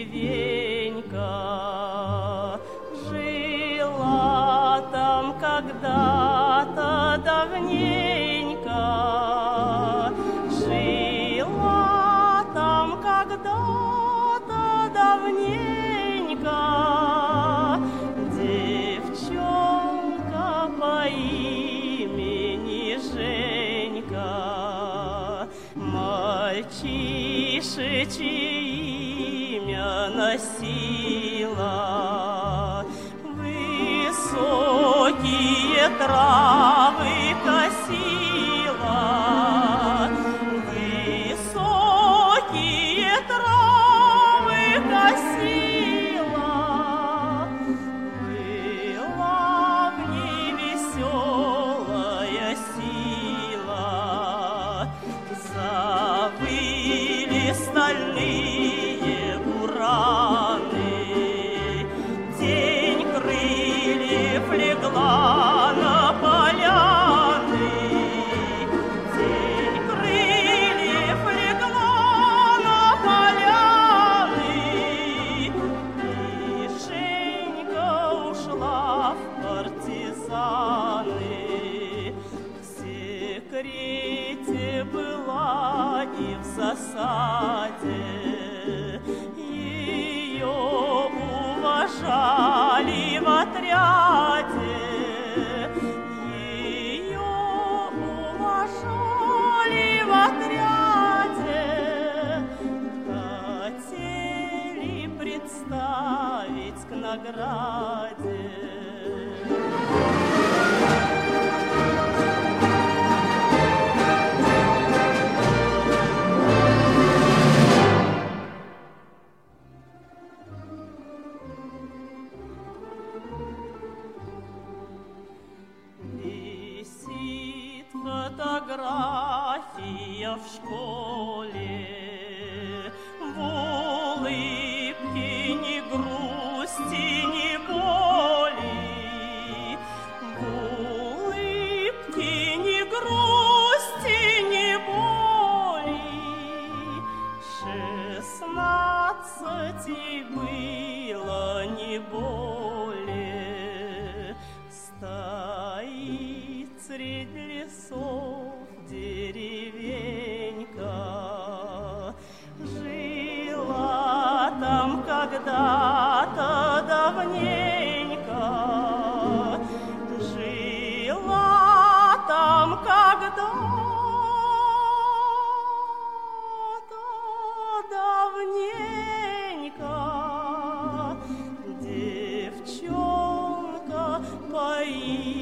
деревенька. Жила там когда-то давненько, жила там когда-то давненько девчонка по имени Женька. Мальчишечье имя носила, высокие травы косила, высокие травы косила. Была в ней веселая сила, завыли стальные бураны. Тень крыльев легла на поляны, тень крыльев легла на поляны, и Женька ушла в партизаны. В секрете была и в засаде, ее уважали в отряде, ее уважали в отряде, хотели представить к награде. Висит фотография в школе, в улыбке ни грусти, ни боли, в улыбке ни грусти, ни боли. 16 было не более. Стоит средь лесов деревенька, жила там когда-то давненько, жила там когда-то давненько девчонка по имени